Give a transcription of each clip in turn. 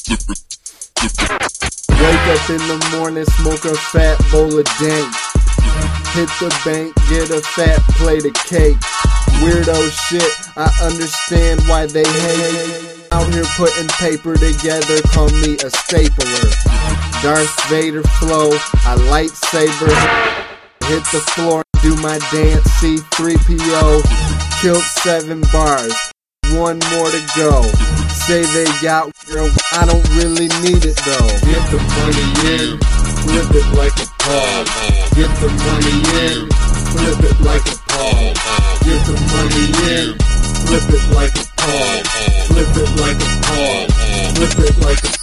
Wake up in the morning, smoke a fat bowl of dank. Hit the bank, get a fat plate of cake. Weirdo shit, I understand why they hate. Out here putting paper together, call me a stapler. Darth Vader flow, I lightsaber. Hit the floor, do my dance, C-3PO. Killed 7 bars, 1 more to go. Say they got girl, I don't really need it though. Get the money in, flip it like a paw. Get the money in, flip it like a paw. Get the money in, flip it like a paw. Flip it like a paw. Flip it like a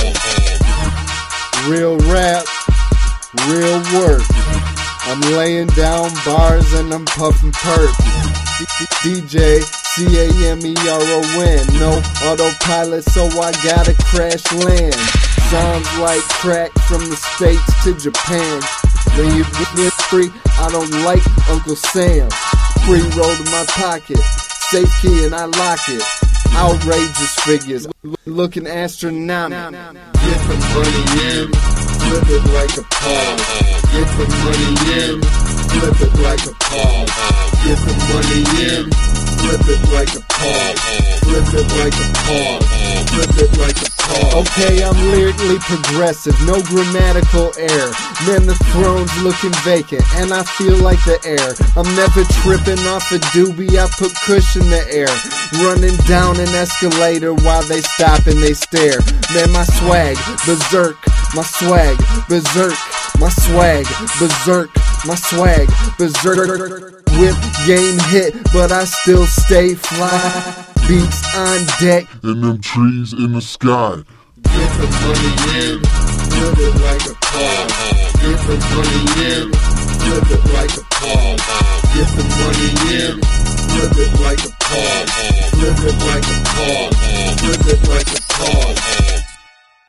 paw. Real rap, real work. I'm laying down bars and I'm puffing perk. DJ CAMERON, no autopilot, so I gotta crash land. Sounds like crack from the States to Japan. When you get me free, I don't like Uncle Sam. Free roll to my pocket, safe key and I lock it. Outrageous figures, looking astronomical. Get the money in, flip it like a paw. Get the money in, flip it like a paw. Get the money in, flip it like a paw. Flip it like a paw. Flip it like a paw. Okay, I'm lyrically progressive, no grammatical error. Man, the throne's looking vacant, and I feel like the air. I'm never tripping off a doobie, I put kush in the air. Running down an escalator while they stop and they stare. Man, my swag, berserk, my swag, berserk, my swag, berserk, my swag, berserk. Whip game hit, but I still stay fly. Beats on deck, and them trees in the sky. Get the money in, flip it like a paw. Get the money in, flip it like a paw. Get the money in, flip it like a paw. Flip it like a paw. Flip it like a paw.